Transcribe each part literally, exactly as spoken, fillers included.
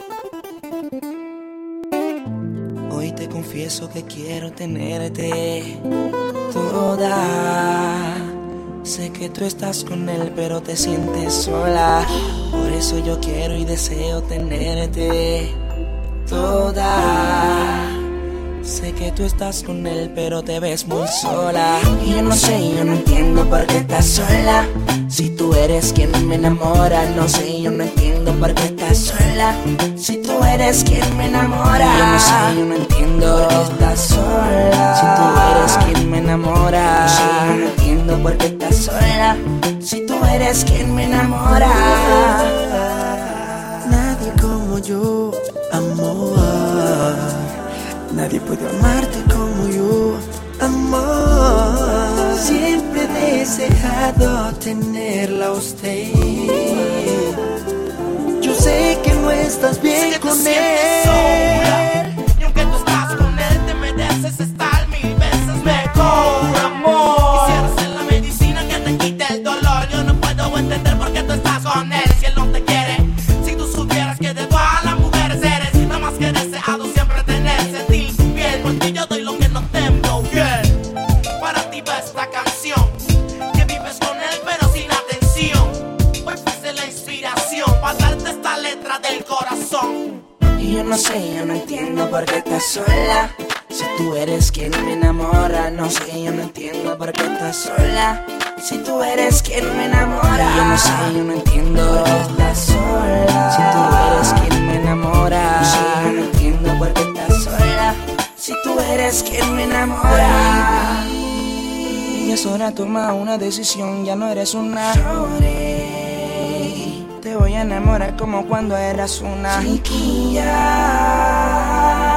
Hoy te confieso que quiero tenerte toda. Sé que tú estás con él, pero te sientes sola. Por eso yo quiero y deseo tenerte toda. Sé que tú estás con él, pero te ves muy sola. Y yo no sé, yo no entiendo por qué estás sola. Si tú eres quien me enamora, no sé, yo no entiendo por qué estás sola. Si tú eres quien me enamora, yo no sé, yo no entiendo por qué estás sola. Si tú eres quien me enamora, no sé, yo no entiendo por qué estás sola. Si tú eres quien me enamora. Nadie como yo, amor. Nadie puede amarte como yo, amor. Siempre he deseado tenerla a usted. Yo sé que no estás bien con él, sola, y aunque tú estás con él, te mereces estar mil veces mejor, amor. Quisiera ser la medicina que te quite el dolor. Yo no puedo entender por qué tú estás con él si él no te quiere. Si tú supieras que de todas las mujeres eres nada más que deseado siempre tener, sentir tu piel. Por ti yo doy lo que no tengo, bien. Para ti va esta canción, que vives con él pero sin atención. Hoy fuiste la inspiración para darte esta letra del corazón. Y yo no sé, yo no entiendo por qué estás sola. Si tú eres quien me enamora, no sé, yo no entiendo por qué estás sola. Si tú eres quien me enamora, yo no sé, yo no entiendo por qué estás sola. Si tú eres quien me enamora, no sé, yo no entiendo por qué estás sola. Si tú eres quien me enamora. Y es hora de tomar una decisión, ya no eres una shorty. Te voy a enamorar como cuando eras una chiquilla.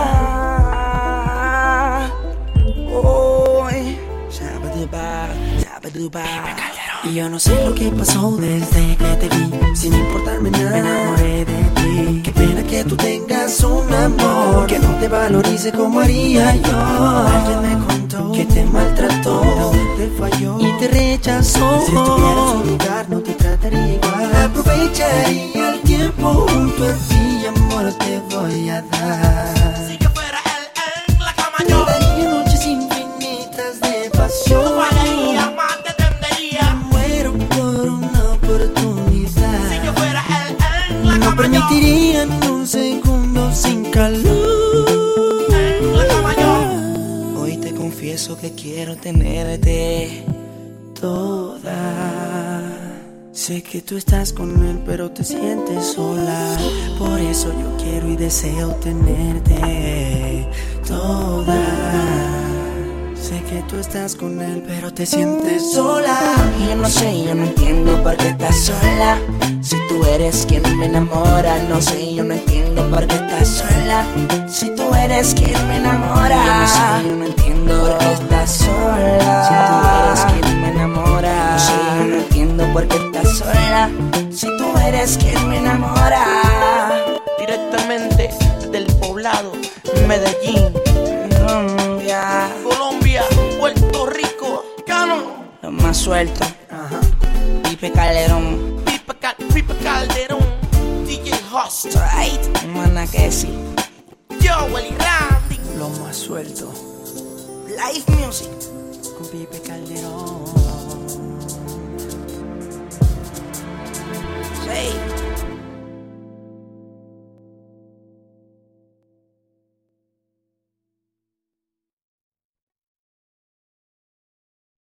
Y yo no sé lo que pasó desde que te vi. Sin importarme nada, me enamoré de ti. Qué pena que tú tengas un amor que no te valorice como haría yo. Alguien me contó que te maltrató, te falló y te rechazó. Si estuvieras en su lugar no te trataría igual. Aprovecharía el tiempo junto a ti, amor, te voy a dar. Si yo fuera él en la cama yo te daría noches infinitas de pasión. no valería más, te tendería. Muero por una oportunidad. Si yo fuera él en la No cama permitiría ni un segundo sin calor. yo en la cama yo. Hoy te confieso que quiero tenerte toda. Sé que tú estás con él pero te sientes sola. Por eso yo quiero y deseo tenerte toda. Sé que tú estás con él pero te sientes sola. Y yo no sé, yo no entiendo por qué estás sola. Si tú eres quien me enamora, no sé, yo no entiendo por qué estás sola. Si tú eres quien me enamora, yo no sé, yo no entiendo por qué estás sola. Si tú eres quien me enamora, no sé, yo no entiendo por qué estás sola. Si tú eres quien me enamora. Directamente desde el poblado Medellín, Colombia, Colombia, Puerto Rico, Cano, lo más suelto. Ajá. Pipe Calderón, Pipe, Cal Pipe Calderón, D J Host, right, mana que sí. Joel y Randy, Lo más suelto Live music. con Pipe Calderón. Sí.